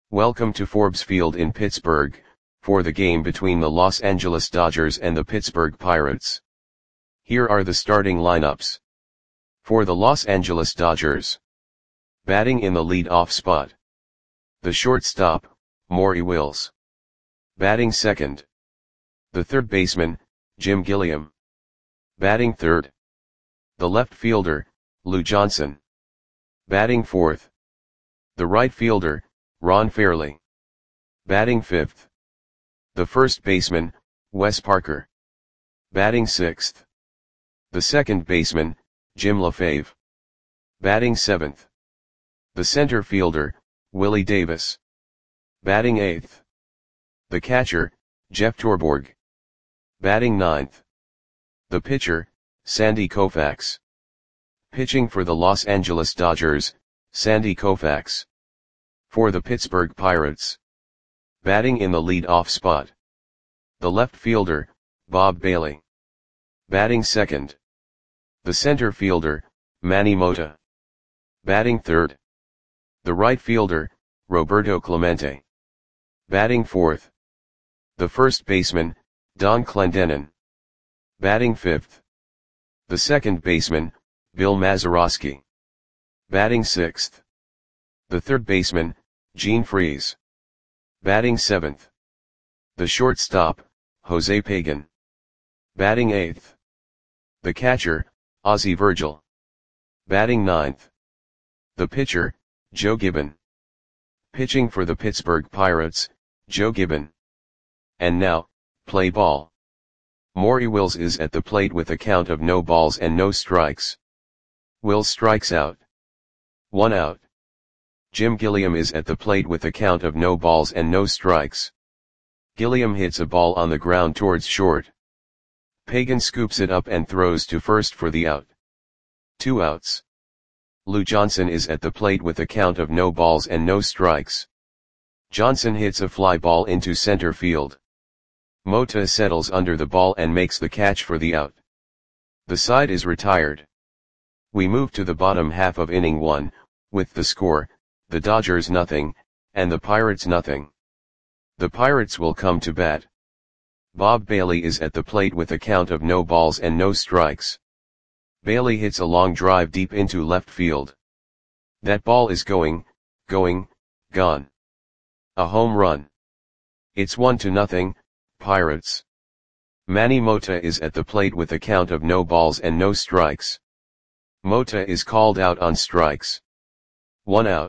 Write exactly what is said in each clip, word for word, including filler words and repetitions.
Welcome to Forbes Field in Pittsburgh, for the game between the Los Angeles Dodgers and the Pittsburgh Pirates. Here are the starting lineups. For the Los Angeles Dodgers. Batting in the lead-off spot. The shortstop, Maury Wills. Batting second. The third baseman, Jim Gilliam. Batting third. The left fielder, Lou Johnson. Batting fourth. The right fielder, Ron Fairly. Batting fifth. The first baseman, Wes Parker. Batting sixth. The second baseman, Jim LaFave. Batting seventh. The center fielder, Willie Davis. Batting eighth. The catcher, Jeff Torborg. Batting ninth. The pitcher, Sandy Koufax. Pitching for the Los Angeles Dodgers, Sandy Koufax. For the Pittsburgh Pirates. Batting in the lead-off spot. The left fielder, Bob Bailey. Batting second. The center fielder, Manny Mota. Batting third. The right fielder, Roberto Clemente. Batting fourth. The first baseman, Don Clendenon. Batting fifth. The second baseman, Bill Mazeroski. Batting sixth. The third baseman, Gene Freese. Batting seventh. The shortstop, Jose Pagan. Batting eighth. The catcher, Ozzie Virgil. Batting ninth. The pitcher, Joe Gibbon. Pitching for the Pittsburgh Pirates, Joe Gibbon. And now, play ball. Maury Wills is at the plate with a count of no balls and no strikes. Wills strikes out. One out. Jim Gilliam is at the plate with a count of no balls and no strikes. Gilliam hits a ball on the ground towards short. Pagan scoops it up and throws to first for the out. Two outs. Lou Johnson is at the plate with a count of no balls and no strikes. Johnson hits a fly ball into center field. Mota settles under the ball and makes the catch for the out. The side is retired. We move to the bottom half of inning one, with the score, the Dodgers nothing, and the Pirates nothing. The Pirates will come to bat. Bob Bailey is at the plate with a count of no balls and no strikes. Bailey hits a long drive deep into left field. That ball is going, going, gone. A home run. It's one to nothing, Pirates. Manny Mota is at the plate with a count of no balls and no strikes. Mota is called out on strikes. One out.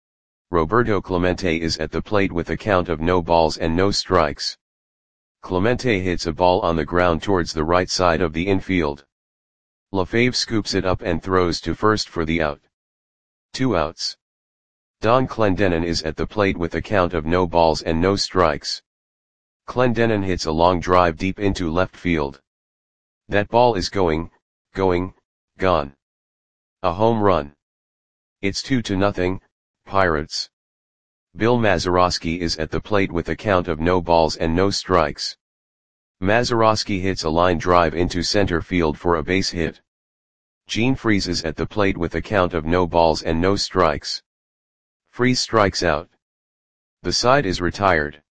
Roberto Clemente is at the plate with a count of no balls and no strikes. Clemente hits a ball on the ground towards the right side of the infield. LaFave scoops it up and throws to first for the out. Two outs. Don Clendenon is at the plate with a count of no balls and no strikes. Clendenon hits a long drive deep into left field. That ball is going, going, gone. A home run. It's two to nothing, Pirates. Bill Mazeroski is at the plate with a count of no balls and no strikes. Mazeroski hits a line drive into center field for a base hit. Gene Freese is at the plate with a count of no balls and no strikes. Freese strikes out. The side is retired.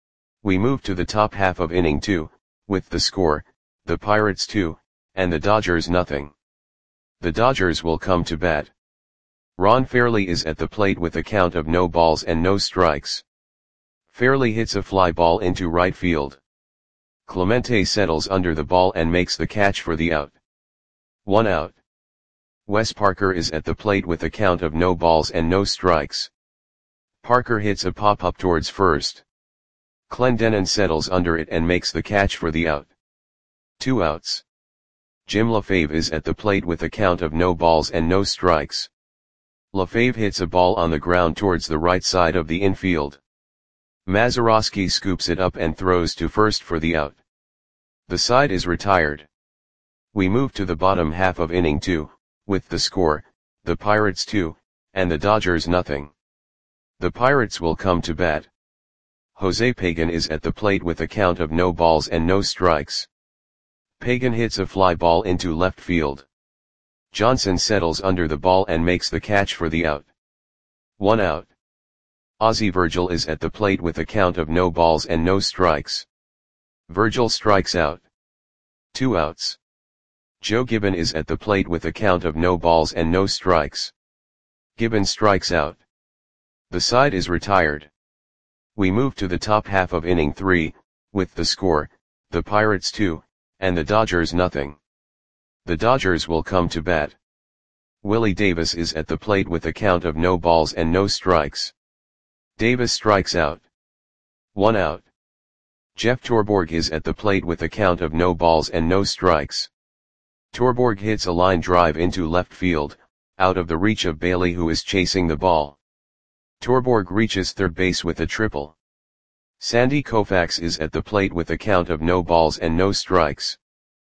We move to the top half of inning two, with the score, the Pirates two, and the Dodgers nothing. The Dodgers will come to bat. Ron Fairly is at the plate with a count of no balls and no strikes. Fairly hits a fly ball into right field. Clemente settles under the ball and makes the catch for the out. One out. Wes Parker is at the plate with a count of no balls and no strikes. Parker hits a pop-up towards first. Clendenon settles under it and makes the catch for the out. Two outs. Jim LaFave is at the plate with a count of no balls and no strikes. LaFave hits a ball on the ground towards the right side of the infield. Mazeroski scoops it up and throws to first for the out. The side is retired. We move to the bottom half of inning two, with the score, the Pirates two, and the Dodgers nothing. The Pirates will come to bat. Jose Pagan is at the plate with a count of no balls and no strikes. Pagan hits a fly ball into left field. Johnson settles under the ball and makes the catch for the out. One out. Ozzie Virgil is at the plate with a count of no balls and no strikes. Virgil strikes out. Two outs. Joe Gibbon is at the plate with a count of no balls and no strikes. Gibbon strikes out. The side is retired. We move to the top half of inning three, with the score, the Pirates two, and the Dodgers nothing. The Dodgers will come to bat. Willie Davis is at the plate with a count of no balls and no strikes. Davis strikes out. One out. Jeff Torborg is at the plate with a count of no balls and no strikes. Torborg hits a line drive into left field, out of the reach of Bailey, who is chasing the ball. Torborg reaches third base with a triple. Sandy Koufax is at the plate with a count of no balls and no strikes.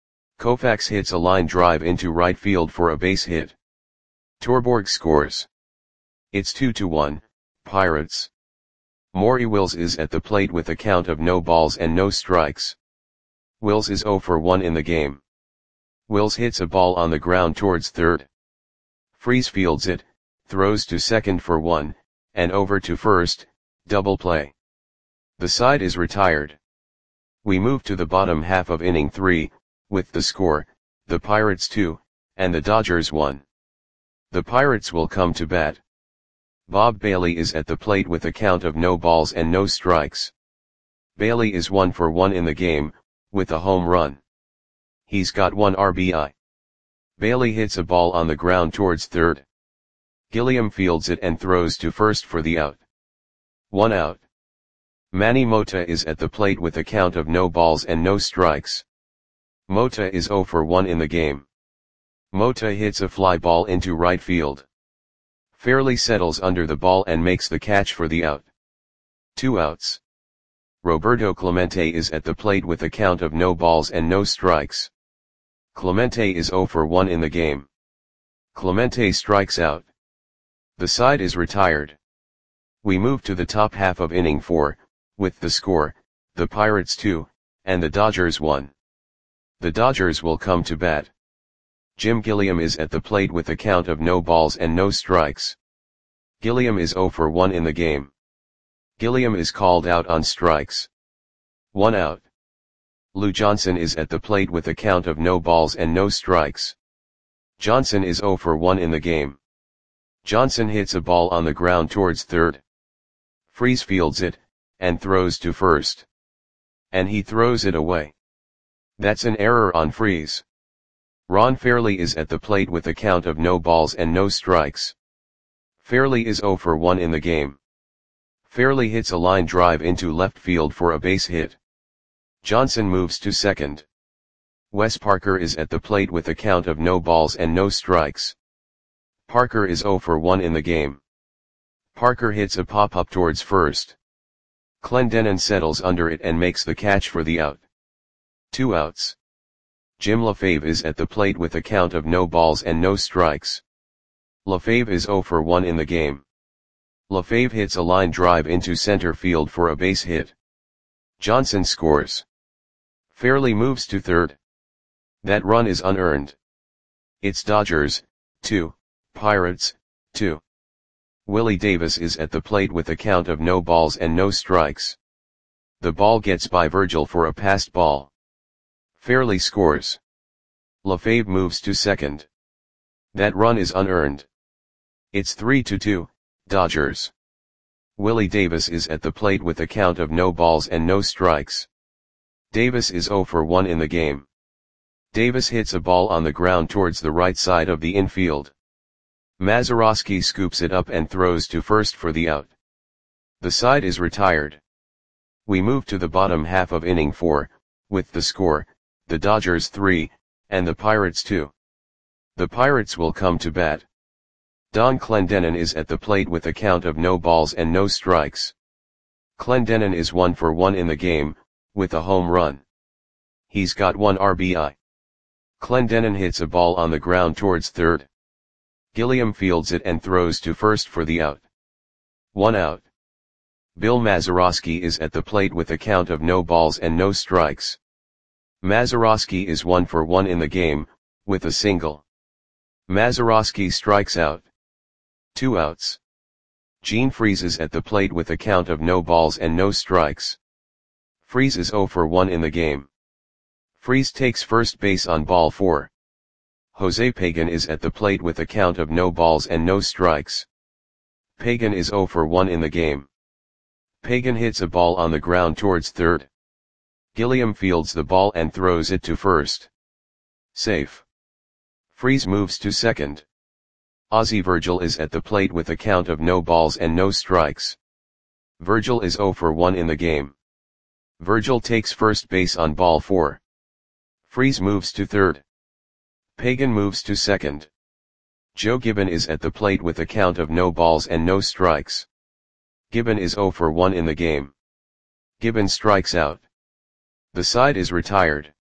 Koufax hits a line drive into right field for a base hit. Torborg scores. It's two to one, Pirates. Maury Wills is at the plate with a count of no balls and no strikes. Wills is oh for one in the game. Wills hits a ball on the ground towards third. Freese fields it, throws to second for one, and over to first, double play. The side is retired. We move to the bottom half of inning three, with the score, the Pirates two, and the Dodgers one. The Pirates will come to bat. Bob Bailey is at the plate with a count of no balls and no strikes. Bailey is one for one in the game, with a home run. He's got one R B I. Bailey hits a ball on the ground towards third. Gilliam fields it and throws to first for the out. One out. Manny Mota is at the plate with a count of no balls and no strikes. Mota is oh for one in the game. Mota hits a fly ball into right field. Fairley settles under the ball and makes the catch for the out. Two outs. Roberto Clemente is at the plate with a count of no balls and no strikes. Clemente is oh for one in the game. Clemente strikes out. The side is retired. We move to the top half of inning four, with the score, the Pirates two, and the Dodgers one. The Dodgers will come to bat. Jim Gilliam is at the plate with a count of no balls and no strikes. Gilliam is oh for one in the game. Gilliam is called out on strikes. One out. Lou Johnson is at the plate with a count of no balls and no strikes. Johnson is oh for one in the game. Johnson hits a ball on the ground towards third. Freese fields it, and throws to first. And he throws it away. That's an error on Freese. Ron Fairley is at the plate with a count of no balls and no strikes. Fairley is oh for one in the game. Fairley hits a line drive into left field for a base hit. Johnson moves to second. Wes Parker is at the plate with a count of no balls and no strikes. Parker is oh for one in the game. Parker hits a pop-up towards first. Clendenon settles under it and makes the catch for the out. Two outs. Jim LaFave is at the plate with a count of no balls and no strikes. LaFave is oh for one in the game. LaFave hits a line drive into center field for a base hit. Johnson scores. Fairley moves to third. That run is unearned. It's Dodgers, two, Pirates, two. Willie Davis is at the plate with a count of no balls and no strikes. The ball gets by Virgil for a passed ball. Fairley scores. LaFave moves to second. That run is unearned. It's three to two, Dodgers. Willie Davis is at the plate with a count of no balls and no strikes. Davis is oh for one in the game. Davis hits a ball on the ground towards the right side of the infield. Mazeroski scoops it up and throws to first for the out. The side is retired. We move to the bottom half of inning four, with the score, the Dodgers three, and the Pirates two. The Pirates will come to bat. Don Clendenon is at the plate with a count of no balls and no strikes. Clendenon is one for one in the game, with a home run. He's got one R B I. Clendenon hits a ball on the ground towards third. Gilliam fields it and throws to first for the out. One out. Bill Mazeroski is at the plate with a count of no balls and no strikes. Mazeroski is one for one in the game, with a single. Mazeroski strikes out. Two outs. Gene freezes at the plate with a count of no balls and no strikes. Freeze is zero for one in the game. Freeze takes first base on ball four. Jose Pagan is at the plate with a count of no balls and no strikes. Pagan is zero for one in the game. Pagan hits a ball on the ground towards third. Gilliam fields the ball and throws it to first. Safe. Freeze moves to second. Ozzie Virgil is at the plate with a count of no balls and no strikes. Virgil is zero for one in the game. Virgil takes first base on ball four. Freeze moves to third. Pagan moves to second. Joe Gibbon is at the plate with a count of no balls and no strikes. Gibbon is zero for one in the game. Gibbon strikes out. The side is retired.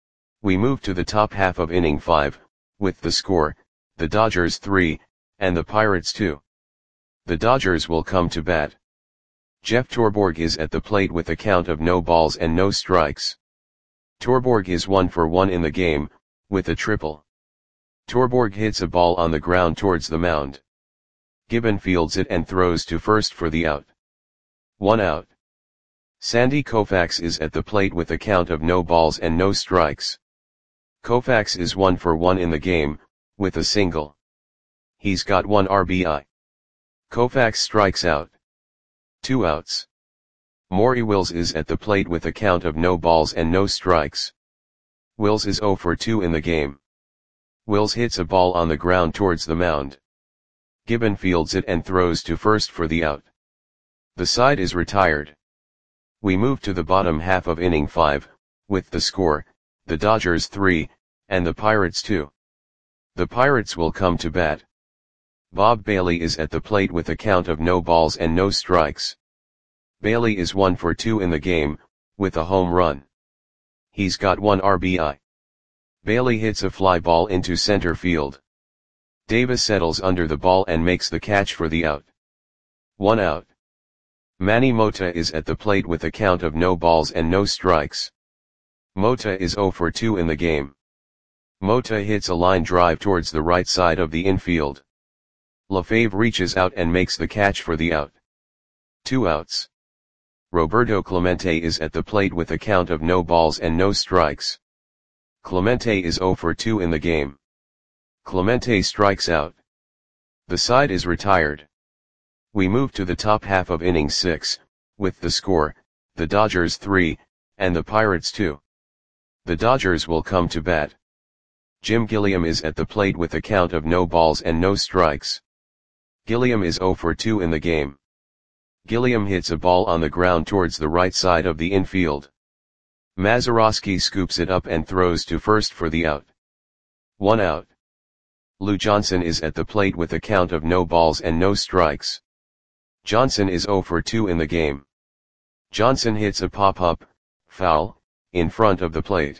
We move to the top half of inning five, with the score, the Dodgers three, and the Pirates two. The Dodgers will come to bat. Jeff Torborg is at the plate with a count of no balls and no strikes. Torborg is one for one in the game, with a triple. Torborg hits a ball on the ground towards the mound. Gibbon fields it and throws to first for the out. One out. Sandy Koufax is at the plate with a count of no balls and no strikes. Koufax is one for one in the game, with a single. He's got one R B I. Koufax strikes out. Two outs. Maury Wills is at the plate with a count of no balls and no strikes. Wills is zero for two in the game. Wills hits a ball on the ground towards the mound. Gibbon fields it and throws to first for the out. The side is retired. We move to the bottom half of inning five, with the score, the Dodgers three, and the Pirates two. The Pirates will come to bat. Bob Bailey is at the plate with a count of no balls and no strikes. Bailey is one for two in the game, with a home run. He's got one R B I. Bailey hits a fly ball into center field. Davis settles under the ball and makes the catch for the out. One out. Manny Mota is at the plate with a count of no balls and no strikes. Mota is zero for two in the game. Mota hits a line drive towards the right side of the infield. LaFave reaches out and makes the catch for the out. Two outs. Roberto Clemente is at the plate with a count of no balls and no strikes. Clemente is zero for two in the game. Clemente strikes out. The side is retired. We move to the top half of inning six, with the score, the Dodgers three, and the Pirates two. The Dodgers will come to bat. Jim Gilliam is at the plate with a count of no balls and no strikes. Gilliam is zero for two in the game. Gilliam hits a ball on the ground towards the right side of the infield. Mazeroski scoops it up and throws to first for the out. One out. Lou Johnson is at the plate with a count of no balls and no strikes. Johnson is zero for two in the game. Johnson hits a pop-up, foul, in front of the plate.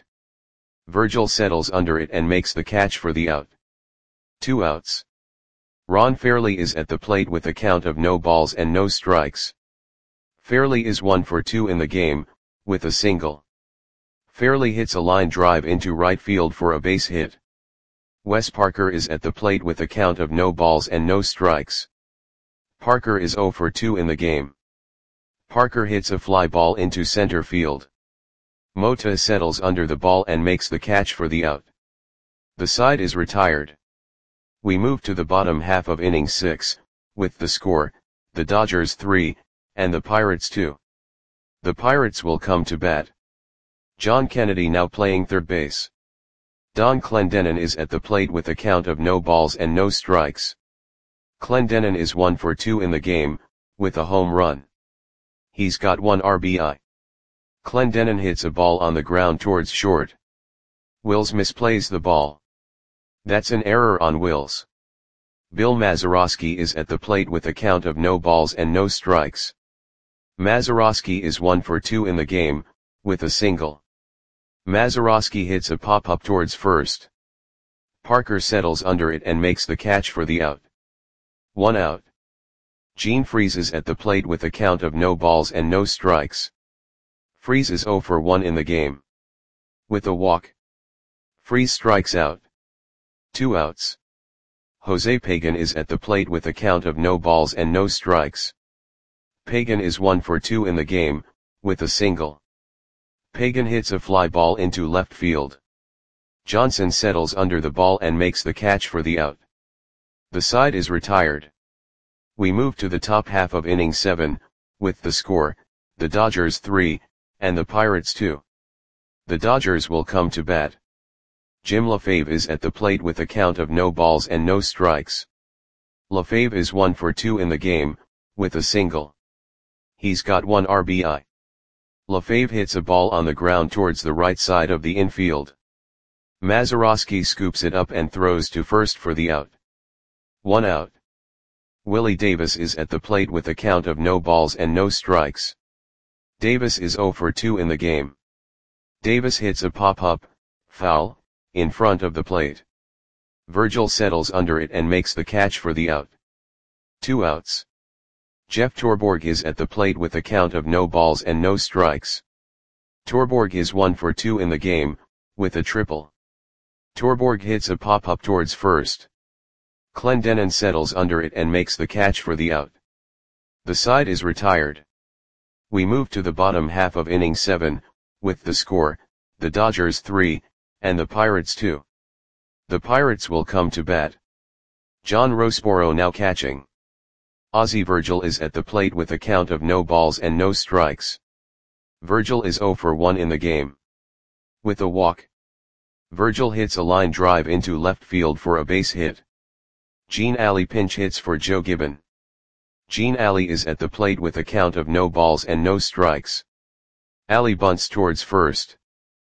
Virgil settles under it and makes the catch for the out. Two outs. Ron Fairley is at the plate with a count of no balls and no strikes. Fairley is one for two in the game, with a single. Fairley hits a line drive into right field for a base hit. Wes Parker is at the plate with a count of no balls and no strikes. Parker is zero for two in the game. Parker hits a fly ball into center field. Mota settles under the ball and makes the catch for the out. The side is retired. We move to the bottom half of inning six, with the score, the Dodgers three, and the Pirates two. The Pirates will come to bat. John Kennedy now playing third base. Don Clendenon is at the plate with a count of no balls and no strikes. Clendenon is one for two in the game, with a home run. He's got one R B I. Clendenon hits a ball on the ground towards short. Wills misplays the ball. That's an error on Wills. Bill Mazeroski is at the plate with a count of no balls and no strikes. Mazeroski is one for two in the game, with a single. Mazeroski hits a pop-up towards first. Parker settles under it and makes the catch for the out. One out. Gene freezes at the plate with a count of no balls and no strikes. Freeze is zero for one in the game. With a walk. Freeze strikes out. Two outs. Jose Pagan is at the plate with a count of no balls and no strikes. Pagan is one for two in the game, with a single. Pagan hits a fly ball into left field. Johnson settles under the ball and makes the catch for the out. The side is retired. We move to the top half of inning seven, with the score, the Dodgers three, and the Pirates two. The Dodgers will come to bat. Jim LaFave is at the plate with a count of no balls and no strikes. LaFave is one for two in the game, with a single. He's got one R B I. LaFave hits a ball on the ground towards the right side of the infield. Mazeroski scoops it up and throws to first for the out. One out. Willie Davis is at the plate with a count of no balls and no strikes. Davis is zero for two in the game. Davis hits a pop-up, foul, in front of the plate. Virgil settles under it and makes the catch for the out. Two outs. Jeff Torborg is at the plate with a count of no balls and no strikes. Torborg is one for two in the game, with a triple. Torborg hits a pop-up towards first. Clendenon settles under it and makes the catch for the out. The side is retired. We move to the bottom half of inning seven, with the score, the Dodgers three, and the Pirates two. The Pirates will come to bat. John Roseboro now catching. Ozzie Virgil is at the plate with a count of no balls and no strikes. Virgil is zero for one in the game. With a walk. Virgil hits a line drive into left field for a base hit. Gene Alley pinch hits for Joe Gibbon. Gene Alley is at the plate with a count of no balls and no strikes. Alley bunts towards first.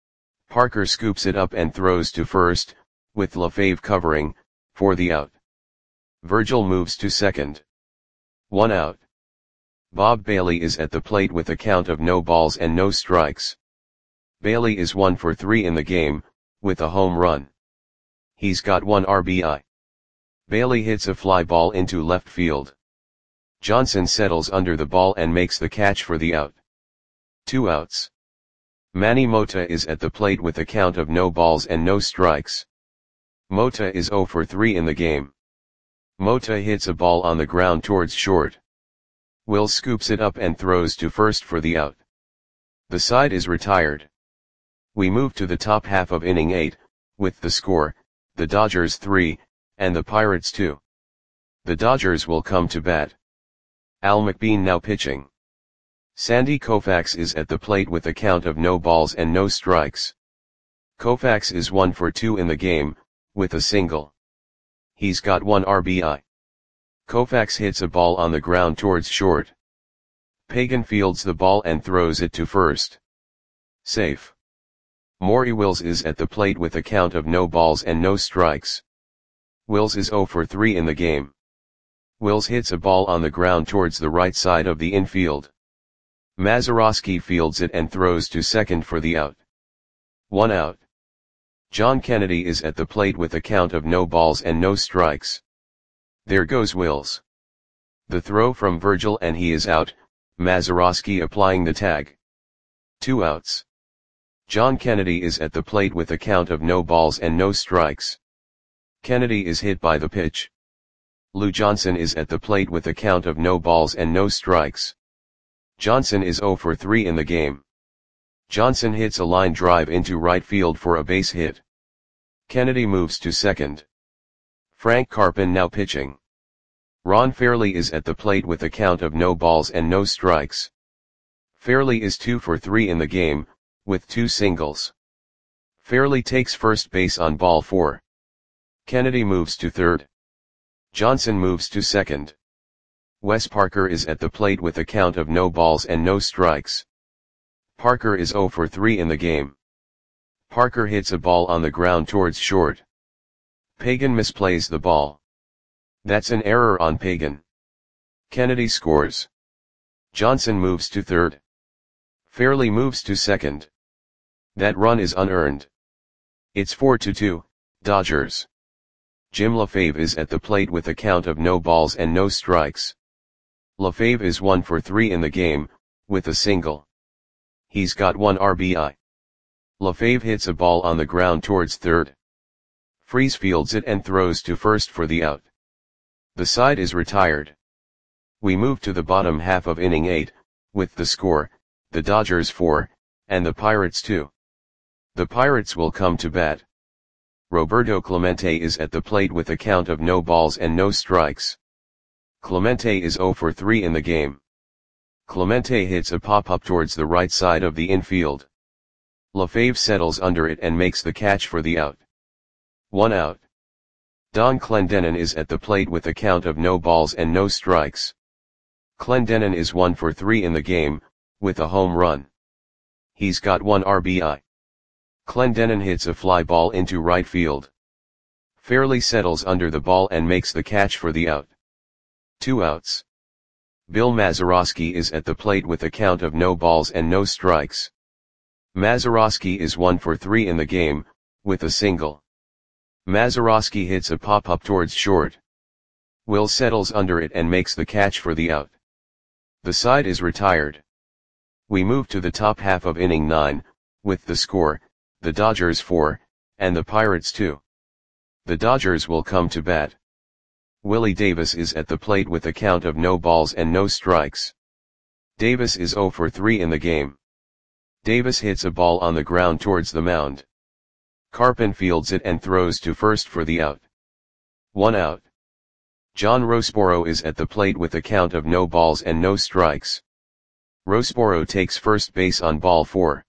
Parker scoops it up and throws to first, with LaFave covering, for the out. Virgil moves to second. One out. Bob Bailey is at the plate with a count of no balls and no strikes. Bailey is one for three in the game, with a home run. He's got one R B I. Bailey hits a fly ball into left field. Johnson settles under the ball and makes the catch for the out. Two outs. Manny Mota is at the plate with a count of no balls and no strikes. Mota is zero for three in the game. Mota hits a ball on the ground towards short. Will scoops it up and throws to first for the out. The side is retired. We move to the top half of inning eight, with the score, the Dodgers three, and the Pirates two. The Dodgers will come to bat. Al McBean now pitching. Sandy Koufax is at the plate with a count of no balls and no strikes. Koufax is one for two in the game, with a single. He's got one R B I. Koufax hits a ball on the ground towards short. Pagan fields the ball and throws it to first. Safe. Maury Wills is at the plate with a count of no balls and no strikes. Wills is zero for three in the game. Wills hits a ball on the ground towards the right side of the infield. Mazeroski fields it and throws to second for the out. One out. John Kennedy is at the plate with a count of no balls and no strikes. There goes Wills. The throw from Virgil and he is out, Mazeroski applying the tag. Two outs. John Kennedy is at the plate with a count of no balls and no strikes. Kennedy is hit by the pitch. Lou Johnson is at the plate with a count of no balls and no strikes. Johnson is zero for three in the game. Johnson hits a line drive into right field for a base hit. Kennedy moves to second. Frank Carpin now pitching. Ron Fairley is at the plate with a count of no balls and no strikes. Fairley is two for three in the game, with two singles. Fairley takes first base on ball four. Kennedy moves to third. Johnson moves to second. Wes Parker is at the plate with a count of no balls and no strikes. Parker is zero for three in the game. Parker hits a ball on the ground towards short. Pagan misplays the ball. That's an error on Pagan. Kennedy scores. Johnson moves to third. Fairley moves to second. That run is unearned. It's four to two, Dodgers. Jim LaFave is at the plate with a count of no balls and no strikes. LaFave is one for three in the game, with a single. He's got one R B I. LaFave hits a ball on the ground towards third. Freese fields it and throws to first for the out. The side is retired. We move to the bottom half of inning eight, with the score, the Dodgers four, and the Pirates two. The Pirates will come to bat. Roberto Clemente is at the plate with a count of no balls and no strikes. Clemente is zero for three in the game. Clemente hits a pop-up towards the right side of the infield. LaFave settles under it and makes the catch for the out. One out. Don Clendenon is at the plate with a count of no balls and no strikes. Clendenon is one for three in the game, with a home run. He's got one R B I. Clendenon hits a fly ball into right field. Fairly settles under the ball and makes the catch for the out. Two outs. Bill Mazeroski is at the plate with a count of no balls and no strikes. Mazeroski is one for three in the game, with a single. Mazeroski hits a pop-up towards short. Will settles under it and makes the catch for the out. The side is retired. We move to the top half of inning nine, with the score, the Dodgers four, and the Pirates two. The Dodgers will come to bat. Willie Davis is at the plate with a count of no balls and no strikes. Davis is zero for three in the game. Davis hits a ball on the ground towards the mound. Carpin fields it and throws to first for the out. One out. John Rosporo is at the plate with a count of no balls and no strikes. Rosporo takes first base on ball four.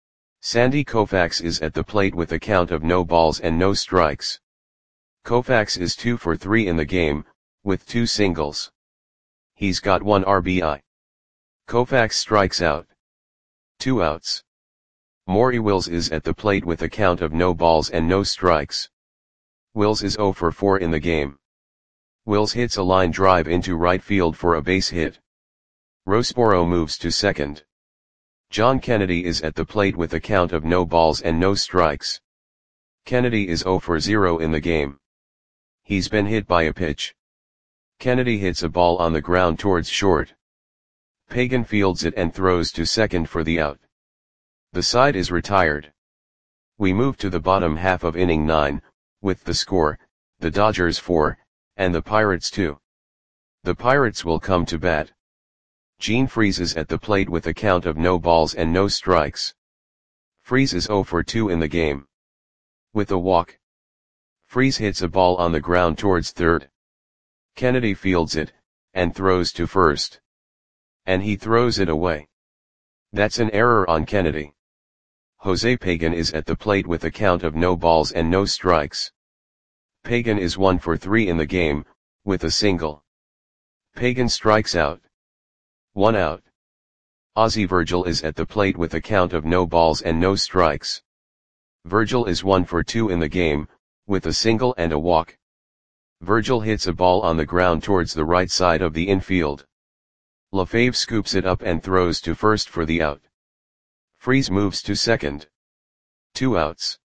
Sandy Koufax is at the plate with a count of no balls and no strikes. Koufax is two for three in the game, with two singles. He's got one R B I. Koufax strikes out. Two outs. Maury Wills is at the plate with a count of no balls and no strikes. Wills is zero for four in the game. Wills hits a line drive into right field for a base hit. Rosporo moves to second. John Kennedy is at the plate with a count of no balls and no strikes. Kennedy is zero for zero in the game. He's been hit by a pitch. Kennedy hits a ball on the ground towards short. Pagan fields it and throws to second for the out. The side is retired. We move to the bottom half of inning nine, with the score, the Dodgers four, and the Pirates two. The Pirates will come to bat. Gene Freese is at the plate with a count of no balls and no strikes. Freese is zero for two in the game. With a walk. Freese hits a ball on the ground towards third. Kennedy fields it, and throws to first. And he throws it away. That's an error on Kennedy. Jose Pagan is at the plate with a count of no balls and no strikes. Pagan is one for three in the game, with a single. Pagan strikes out. One out. Ozzie Virgil is at the plate with a count of no balls and no strikes. Virgil is one for two in the game, with a single and a walk. Virgil hits a ball on the ground towards the right side of the infield. LaFave scoops it up and throws to first for the out. Freese moves to second. Two outs.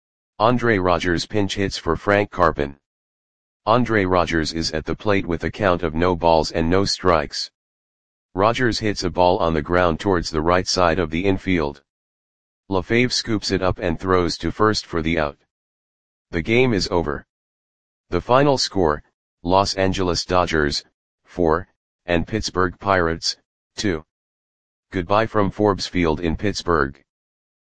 Andre Rogers pinch hits for Frank Carpin. Andre Rogers is at the plate with a count of no balls and no strikes. Rogers hits a ball on the ground towards the right side of the infield. LaFave scoops it up and throws to first for the out. The game is over. The final score, Los Angeles Dodgers, four, and Pittsburgh Pirates, two. Goodbye from Forbes Field in Pittsburgh.